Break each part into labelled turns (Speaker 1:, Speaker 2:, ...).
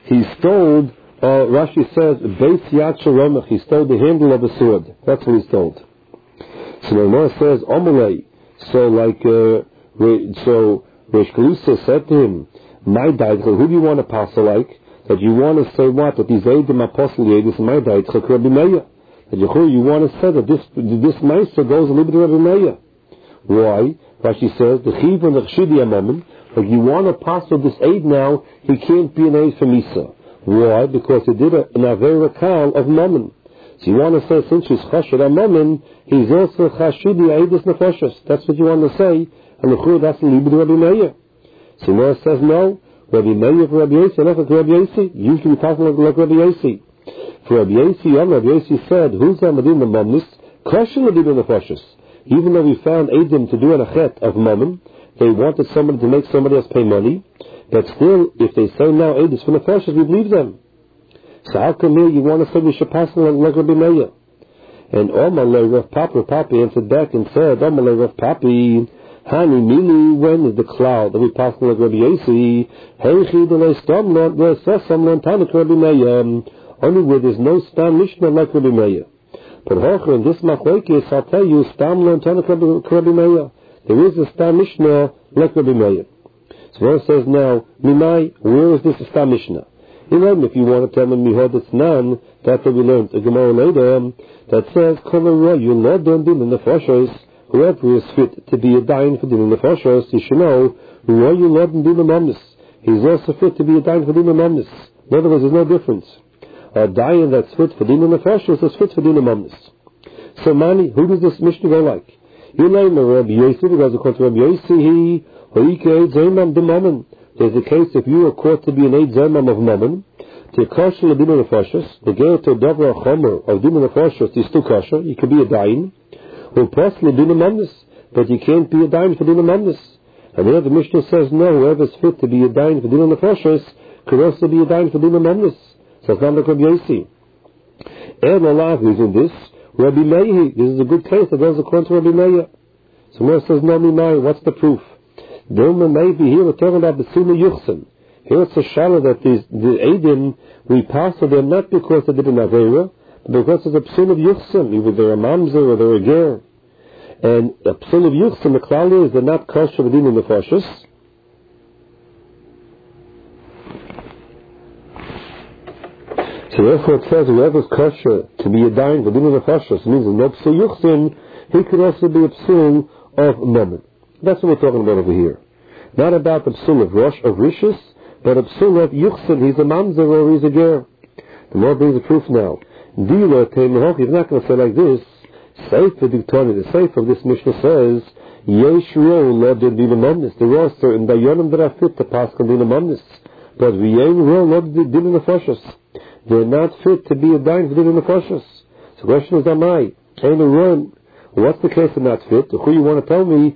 Speaker 1: he stole, Rashi says, Beis Yad Sharomach, he stole the handle of a sword. That's what he stole. So the Gemara says, Omalei, so Reish Galusa said to him, my daitcha, who do you want to pass like? That you want to say what? That these Eidim Apostle Yedis, my daitcha, Rabbi Meir. That you want to say that this Meister goes a little bit to Rabbi Meir. Why? Rashi says, the Chiv and the Chshidi Amamin, like you want to pass with this aid now, he can't be an aid from Misa. Why? Because he did an Avera Kal of Mammon. So you want to say, since he's Chashid Amamin, he's also Chashidi Eidis Nefashos. That's what you want to say, and the Chur, that's the Libid Rabbi Meir. So Mora says, no, Rabbi Meir for Rabbi Yossi, not like Rabbi Yossi. Usually we talk like Rabbi Yossi. For Rabbi Yossi, Rabbi Yossi said, who's Amadim the Mamnis? Kosher Libid Nefashos. Even though we found Eidim to do an achet of Mammon, they wanted somebody to make somebody else pay money, but still, if they say now Eidis for Nefashos, we believe them. So how come here you want to say we should pass like Rabbi Meir? And Omalei Rav Papi answered back and said, Omalei Rav Papi, Hani Mili, when is the cloud that we pass like Rabbi Yossi? Heichi delei stamlon, where says samlon tanik Rabbi Meir, only where there's no stam mishnah like Rabbi Meir. But Hocher, in this machlokes, I'll tell you, stamlon tanik Rabbi Meir. There is a stam mishnah like Rabbi Meir. So one says now, Mimai, where is this stam mishnah? If you want to tell me Mihod it's none, that's what we learned a Gemara later that says, you Lord don't do in the Nefashos, whoever is fit to be a dying for doing the Nefashos, you should know, you Lord and do the Mamnis. He's also fit to be a dying for doing the Mamnis. In other words, there's no difference. A dying that's fit for doing the Nefashos is fit for doing the Mamnis. So Mani, who does this Mishnah go like? You name Rabbi Yossi, because according to Rabbi Yossi, there's a case if you are caught to be an Eid Zermam of Mammon, to kosher Ladina Nefashos, the get to Dovra Chomer of Dina Nefashos is still kosher, you can be a dain, or possibly Dina Mamnis, but you can't be a dain for Dina Mamnis. And the Mishnah says, no, whoever's fit to be a dain for Dina Nefashos could also be a dain for Dina Mamnis. So it's not like Rabbi Yossi. And Allah is in this, Rabbi Meir, this is a good case that goes according to Rabbi Meir. So Meir says, no, Mimai, what's the proof? Maybe here we're talking about the Sina Yuchsin. Here it's a shallow that the Eidim, we pass to them not because they did an Aveira, but because it's a Psul of Yuchsin, either they're a Mamzer or they're a Ger. And a Psul of Yuchsin, the Klal is they're not kosher within the Nefashos. So therefore it says whoever's kosher to be a dying within the Nefashos means there's no Psul Yuchsin, he could also be a Psul of Mammon. That's what we're talking about over here. Not about the psul of Rosh, of Rishis, but a psul of Yuchsin, he's a mamzer or he's a ger. The Lord brings the proof now. He's not going to say like this. Sefer Diktoni, the Sefer of this Mishnah says, Yesh ro Lord Dina Mamnis. There are certain dayanim that are fit to pass on Dina Mamnis. But V'yein ro Lord Dina Nefashos. They're not fit to be a dayan for Dina Nefashos. So the question is, Amai, ain't a run. What's the case of not fit? Who you want to tell me?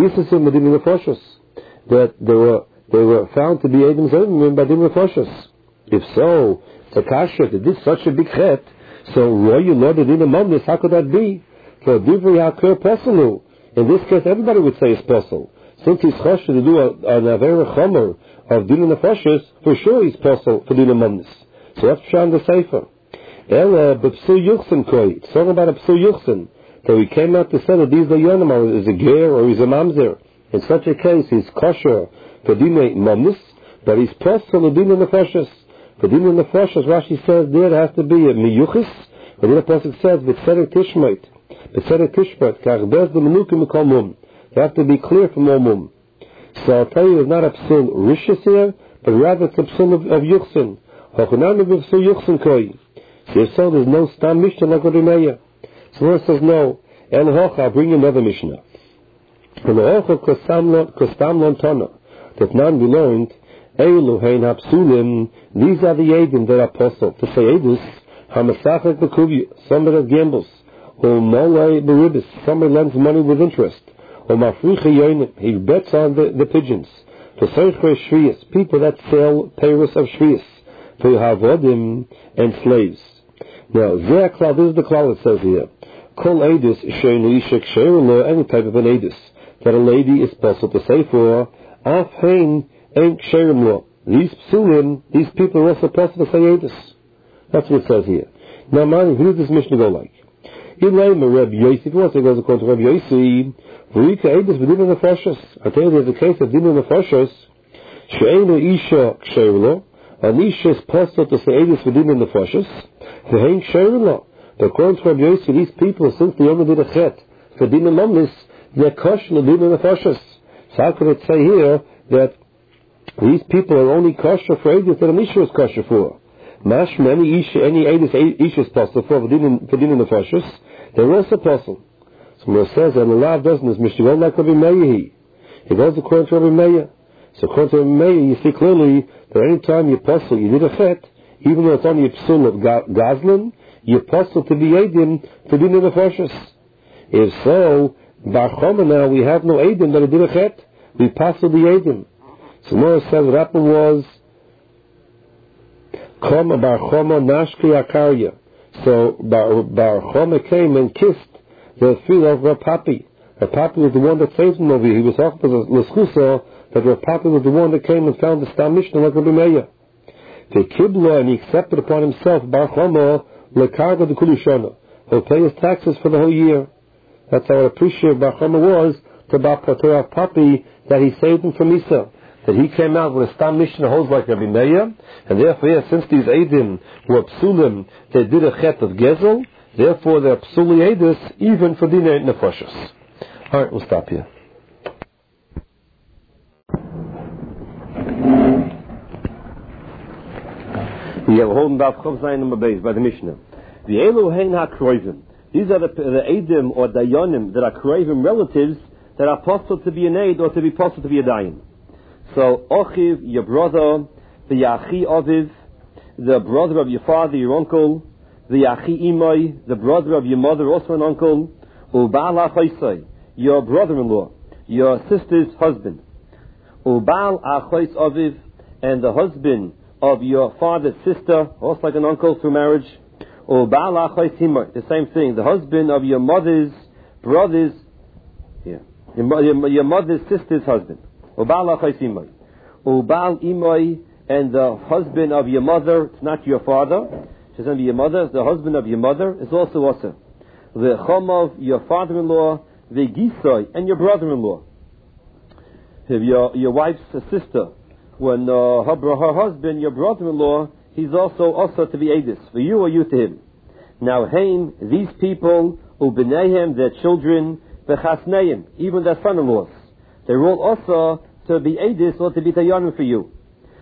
Speaker 1: That they were found to be Eidim Zermim by Din Nefashos. If so, Takasha, they did such a big chet, so Roy Lord Din Mamnis, how could that be? For Divrei HaKer Poselu. In this case, everybody would say it's Posel. Since he's Choshed to do an Avera Chomer of Din Nefashos, for sure he's Posel for Din Mamnis. So that's Pshan the Sefer. Ella, but Psul Yuchsin Koi. It's talking about a Psul Yuchsin. So he came out to say that these Dayanim is a ger or he's a mamzer. In such a case, he's kosher for Dinei Mamnis, but he's posel for Dinei Nefashos. For Dinei Nefashos, Rashi says there has to be a miyuchis, but then the Pasuk says, B'tzedek Tishmait, Kach bez the Menukim Mikol Mum. You have to be clear from all Mum. So I'll tell you, it's not a psul Rishis here, but rather it's a psul of Yuchsin. Hochanami b'psul Yuchsin Koi. So if so, there's no Stam Mishnah like Rabbi Meir. So one says, no, I'll bring you another Mishnah. That none we learned, these are the Eidim that are apostle. To say Eidus, Hamasachet Bekuvia, somebody that gambles, or Molei Beribis, somebody lends money with interest, or Mafricha Yonim, he bets on the pigeons. For Seichre Shvias, people that sell payers of Shvias, for Havodim and slaves. Now, this is the klal it says here. Kol Eidus, any type of an Eidus, that a lady is possible to say for, Af Hein ain't Ksherim Lo. these psulim, these people are also possible to say edus. That's what it says here. Now, man, who does this Mishnah go like? Elaim Reb Yossi, if you want to go according to Reb Yossi, V'rika edus b'din nefashos. I tell you, there's a case of din nefashos, she'einu isha ksheirlo, an isha is possible to say edus b'din nefashos, v'hein ksheirlo. But according to Reb Yossi, these people, since they only did a chet for din mamlis, they're kosher l'din nefashos. So how could it say here that these people are only kosher for edus that an isha is kosher for? Mashma, any edus isha is possible for din nefashos, they're also possible. So it says, and the law doesn't, is Mishnah like Rabbi Meir. He goes according to Rabbi Meir. So according to Rabbi Meir, you see clearly that any time you apostle, you did a chet, even though it's only a psul of gazlan, you apostle to be edim to din nefashos. If so, Bar Choma now, we have no edim that did a chet. We apostle the edim. So Mora says what happened was, Koma Bar Choma nashki akarya. So Bar Choma came and kissed the feet of Rav Papi. Rav Papi was the one that saved him over here. He was off with l'schusa, but Rav Papi was the one that came and found the Stam Mishnah like Rabbi Meir. The Kibla, and he accepted upon himself, Bar Choma, lekarga de kulishana. He'll pay his taxes for the whole year. That's how appreciative Bar Choma was to Rav Papi, that he saved him from Isa. That he came out with a Stam Mishnah holds like Rabbi Meir, and therefore, yeah, since these Eidim were psulim, they did a chet of Gezel, therefore they're psuli edus even for dinei nefashos. Alright, we'll stop here. We have holding Daf Chav Zayin number base by the Mishnah. The Elu Hein HaKroivim. These are the Eidim or Dayanim that are Kroivim relatives that are possible to be an Eid or to be possible to be a Dayan. So, Ochiv, your brother, the Yachi Oviv, the brother of your father, your uncle, the Yachi Imai, the brother of your mother, also an uncle, Ubal Achoisai, your brother-in-law, your sister's husband, Ubal Achois Aviv, and the husband of your father's sister, also like an uncle through marriage, Ubal Achois Imai, the same thing, the husband of your mother's brother's, your mother's sister's husband, Ubal Achois Imai, Ubal Imai, and the husband of your mother, it's not your father, she's going to be your mother, the husband of your mother is also. The Chomov, your father-in-law, the Gisoi, and your brother-in-law. If your wife's sister, when her husband, your brother-in-law, he's also to be Edis, for you or you to him. Now, Haim, these people, Ubenehem, their children, Bechasneim, even their son-in-laws, they're all also to be Edis or to be Tayanim for you.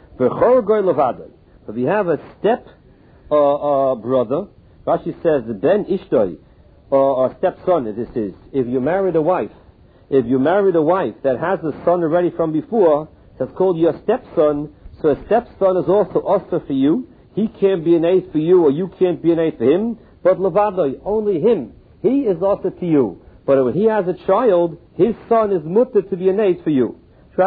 Speaker 1: If you have a step brother, Rashi says the Ben Ishtoi, or stepson, this is, if you married a wife that has a son already from before, that's called your stepson, so a stepson is also for you. He can't be an aid for you, or you can't be an aid for him, but Levadoi, only him. He is also to you. But when he has a child, his son is mutter to be an aid for you.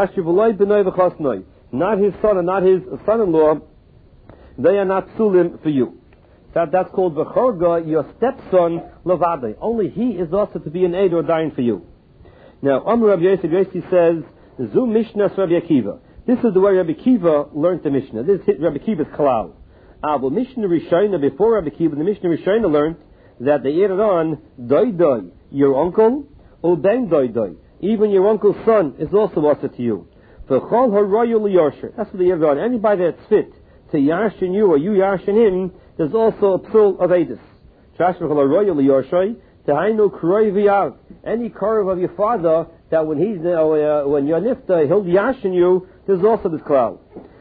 Speaker 1: Not his son and not his son-in-law, they are not psulim for you. That's called v'chorga, your stepson, lavade. Only he is also to be an aid or dying for you. Now, Amr Rabbi Yossi says, Zu Mishnah Rabbi Akiva. This is the way Rabbi Akiva learned the Mishnah. This is Rabbi Akiva's kalal. But Mishnah Rishayna, before Rabbi Akiva, the Mishnah Rishayna learned that they added on, doi, your uncle, or ben doi. Even your uncle's son is also to you. V'chol haroyu liyarsher. That's what they added on. Anybody that's fit to yarshin you or you yarshin him, there's also a psul of edus. Any korov of your father that when he's when you're nifta he'll yarshin you, there's also this cloud.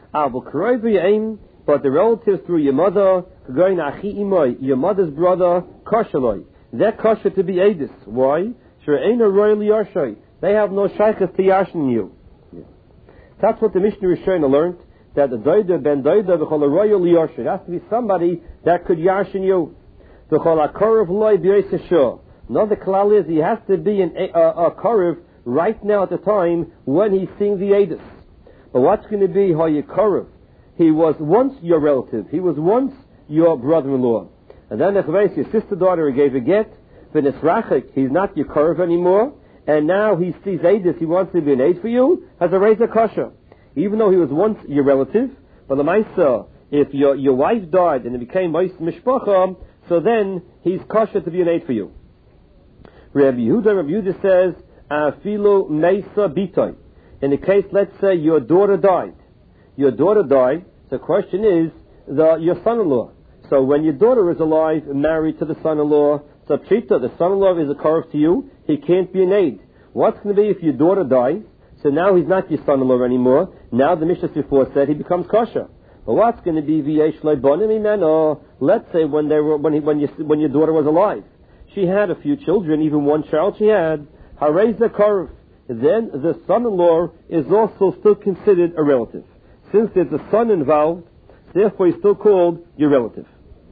Speaker 1: But the relatives through your mother, your mother's brother, kosherloi, they're kosher to be edus. Why? They have no shaykhs to yarshin you. That's what the Mishnah Rishayna learned. That the doida ben doida v'chol haroyu liyarshin. It has to be somebody that could yarshin you. V'chol hakorav loy b'yoseshah. Another klal is he has to be a korav right now at the time when he's seeing the edus. But what's going to be hayakorav? He was once your relative. He was once your brother-in-law. And then your sister-daughter gave a get. V'nisrachik, he's not your korav anymore. And now he sees edus. He wants to be an aid for you. Has a razor kosher.
Speaker 2: even though he was once your relative, but Lamaisa, if your wife died and it became Mishpacha, so then he's kosher to be an aid for you. Rabbi Yehuda says, Afilu Meisa Bitoy. In the case, let's say your daughter died. The question is your son-in-law. So when your daughter is alive, married to the son-in-law, so Pshita, the son-in-law is a korach to you, he can't be an aid. What's going to be if your daughter dies? So now he's not your son-in-law anymore. Now the Mishnah before said he becomes kosher. But what's going to be v'yesh leibonim imeno? Let's say when your daughter was alive, she had a few children, even one child she had. Harei the korach. Then the son-in-law is also still considered a relative. Since there's a son involved, therefore he's still called your relative.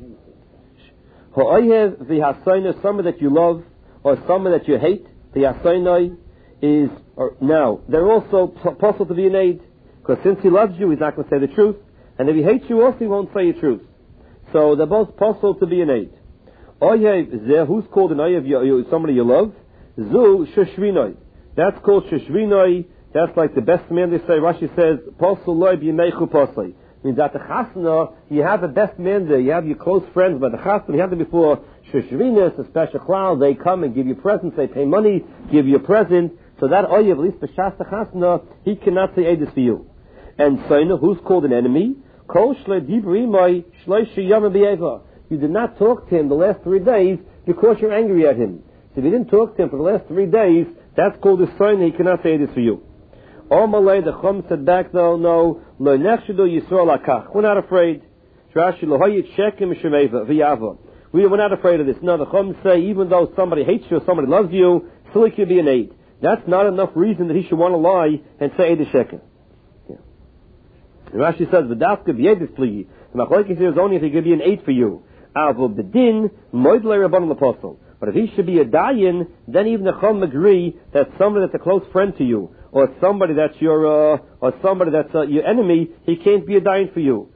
Speaker 2: Ha'oyev v'hasaynah, someone that you love or someone that you hate, the hasaynah is, now, they're also possible to be an aid, because since he loves you, he's not going to say the truth, and if he hates you also, he won't say the truth. So they're both possible to be an aid. Oyev zeh, who's called an oyev, somebody you love? Zu sheshvinoi. That's called sheshvinoi. That's like the best man, they say. Rashi says, Posel loy b'yimeichu posei. Means that the chasna, you have the best man there, you have your close friends, but the chasna, you have them before sheshvinas, a special cloud, they come and give you presents, they pay money, give you a present, so that oyev, at least b'shas the chasna, he cannot say edus for you. And Saina, who's called an enemy? Kol shle dibrimai shleishi yama b'yeva. You did not talk to him the last 3 days because you're angry at him. So if you didn't talk to him for the last 3 days, that's called a sign that he cannot say edus for you. Omalei, the Chum said back though, no, lo nechshedu Yisrael akach. We're not afraid. Rashi lo hayit shekem shemeva v'yava. We're not afraid of this. No, the Chum say even though somebody hates you or somebody loves you, still he could be an aid. That's not enough reason that he should want to lie and say eid shekem. Yeah. Rashi says v'dafka b'yedis pligi. The machlokes is only if he could be an aid for you. Avol bedin moidlei rabbanon l'apostle. But if he should be a dayan, then even the Chum agree that somebody that's a close friend to you, or somebody that's your enemy, he can't be a dayan for you.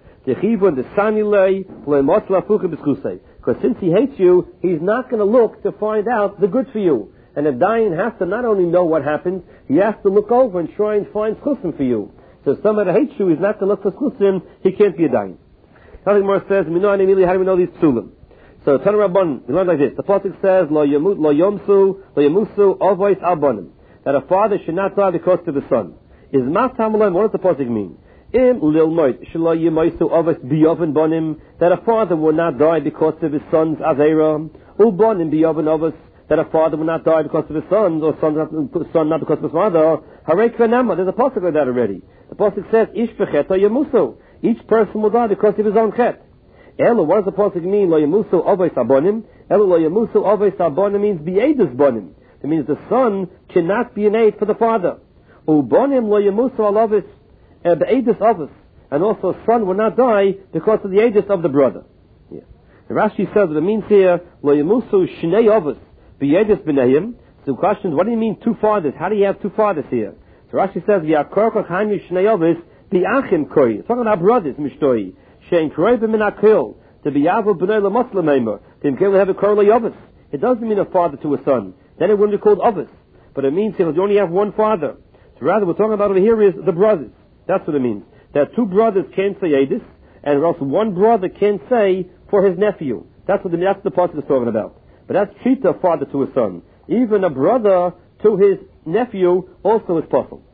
Speaker 2: Because since he hates you, he's not going to look to find out the good for you. And a dayan has to not only know what happened, he has to look over and try and find chusim for you. So if somebody hates you, he's not going to look for chusim, he can't be a dayan. Nothing more says, how do we know these psulim? So Tana Rabban, we learn like this. The pasuk says, Lo yamusu ovois albanim. That a father should not die because of his son. Is matam alem, what does the pasuk mean? Im lilmoit shelo yemaisu ovois biyoven bonim. That a father will not die because of his son's avera. Ubonim biyoven ovois. That a father will not die because of his sons, or son not because of his father. Harei kvenama, there's a pasuk like that already. The pasuk says, Ish v'cheto yemusu. Each person will die because of his own chet. Elo, what does the pasuk mean? Lo yamusu ovois abonim. Elo lo yamusu ovois abonim means be'edus bonim. It means the son cannot be an aid for the father. Ubonim lo yamusu alavis be'edus avos. And also a son will not die because of the edus of the brother. Yeah. The Rashi says what it means here, lo yamusu shnei avos be'edus b'neim. So the question is, what do you mean two fathers? How do you have two fathers here? So Rashi says, v'yakorkach hanyu shnei avos bi'achim koi. It's talking about brothers, mishtoi. Shein kroibim min akil. To be yavu b'nei l'muslimemer. To have a korla yavis. It doesn't mean a father to a son. Then it wouldn't be called Avos. But it means if you only have one father. So rather what we're talking about over here is the brothers. That's what it means. That two brothers can't say Edis, and also one brother can't say for his nephew. That's the pasuk is talking about. But that's treat a father to a son. Even a brother to his nephew also is possible.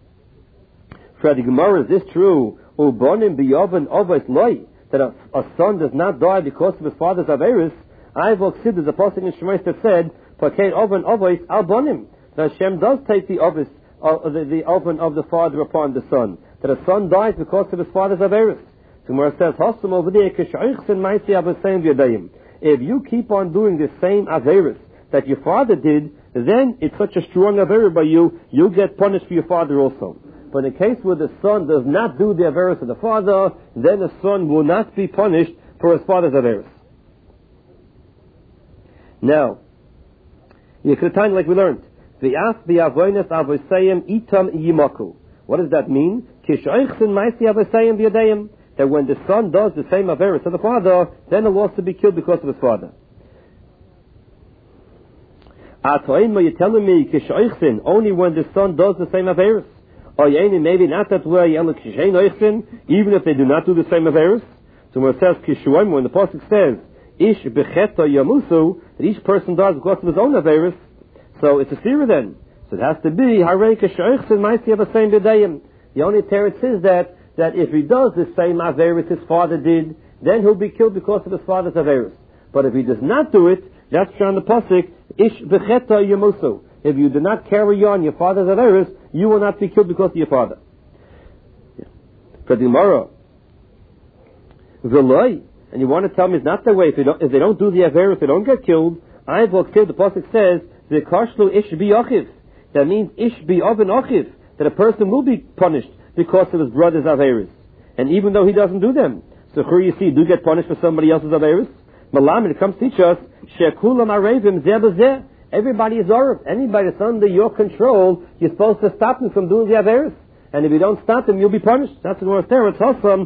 Speaker 2: For the Gemara, is this true? Ubonim biyoven avos loy. That a son does not die because of his father's averis. I've said there's a pasuk in Shemais that said, "Pakei oven avos albonim." That Hashem does take the office the oven of the father upon the son. That a son dies because of his father's averis. So Gemara says, "Hosam over there kishaychsen ma'isi abasayim v'yadayim." If you keep on doing the same averis that your father did, then it's such a strong averis by you, you'll get punished for your father also. But in the case where the son does not do the averis of the father, then the son will not be punished for his father's averis. Now, Yekretain, like we learned, V'af v'avoynes avosayim itam yimaku. What does that mean? Kishaychsen ma'isi avosayim v'yadayim. That when the son does the same averis of the father, then he'll also be killed because of his father. Atoim, you're telling me, Kishaychsen, only when the son does the same averis. Or maybe not that way, even if they do not do the same Averis. So when it says Kishuim, when the Pasuk says, Ish Becheta Yamusu, that each person does because of his own Averis, so it's a Sira then. So it has to be, Harei Kishoichsin might have the same B'dayim. The only teretz is that if he does the same Averis his father did, then he'll be killed because of his father's Averis. But if he does not do it, that's on the Pasuk, Ish Becheta Yamusu. If you do not carry on your father's Averis, you will not be killed because of your father. For the Gemara, and you want to tell me it's not that way. If they don't do the Averis, if they don't get killed, I will kill. The Pasuk says, the Kashlu Ish Bi Achiv. That means Ish Bi Oven Achiv. That a person will be punished because of his brother's Averis. And even though he doesn't do them. So here you see, do get punished for somebody else's Averis? Malam, it comes to teach us, Shekulam Arevim Zeh B'Zeh. Everybody is Arab. Anybody that's under your control, you're supposed to stop them from doing the Averis. And if you don't stop them, you'll be punished. That's the word there. It's awesome.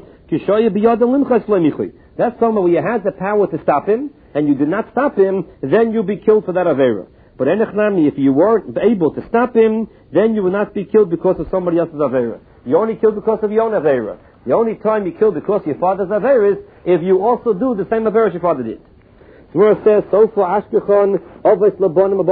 Speaker 2: That's someone where you had the power to stop him, and you did not stop him, then you'll be killed for that Avera. But if you weren't able to stop him, then you will not be killed because of somebody else's Avera. You only killed because of your own Avera. The only time you kill because of your father's Avera is if you also do the same Avera your father did. The word says, so for Ashkechon,